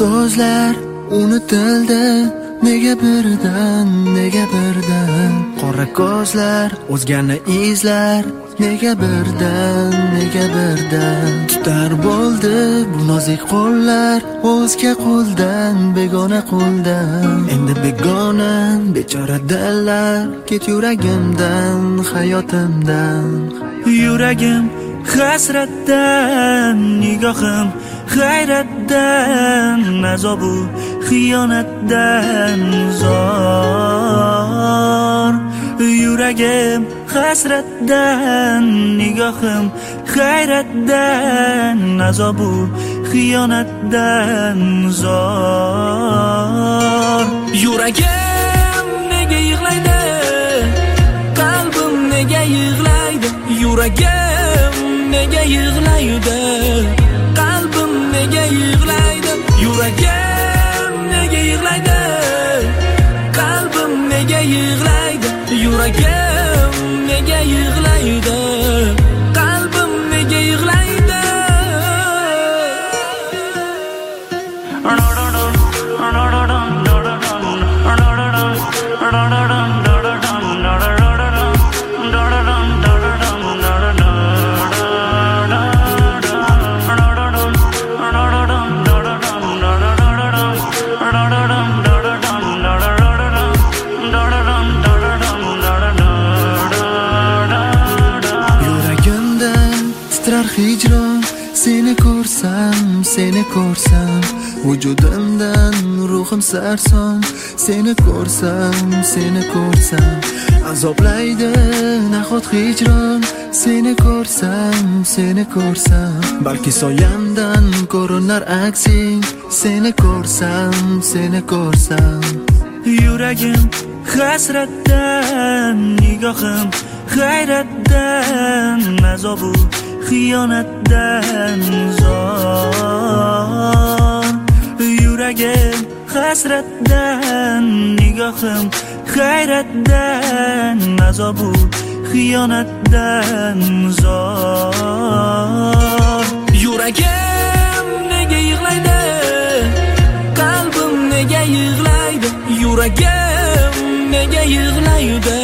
so'zlar unutildi, nega birdan qora ko'zlar o'zgani izlar, nega birdan tutar bo'ldi bu nozik qo'llar, o'zga qo'ldan begona qo'ldan. Endi begona bechora dillar, ket yuragimdan, hayotimdan. Yuragim hasratdan, nigohim hayratdan, azobu xiyonatdan zor. Yuragim hasratdan, nigohim hayratdan, azobu xiyonatdan zor. Yuragim nega yig'laydi, qalbim nega yig'laydi. Yuragim nega yig'laydi, qalbim nega yig'laydi. Yuragim nega yig'laydi, qalbim nega yig'laydi. Yuragim nega yig'laydi, qalbim nega yig'laydi. Hijron seni ko'rsam vujudimdan ruhim sarson. Seni ko'rsam azoblaydi nahot hijron. Seni ko'rsam balki soyamdan ko'rinar aksing. Seni ko'rsam Yuragim hasratdan, nigohim hayratdan, azobu xiyonatdan zor. Yuragim hasratdan, nigohim hayratdan, azobu xiyonatdan zor. Yuragim nega yig'laydi, qalbim nega yig'laydi. Yuragim nega yig'laydi,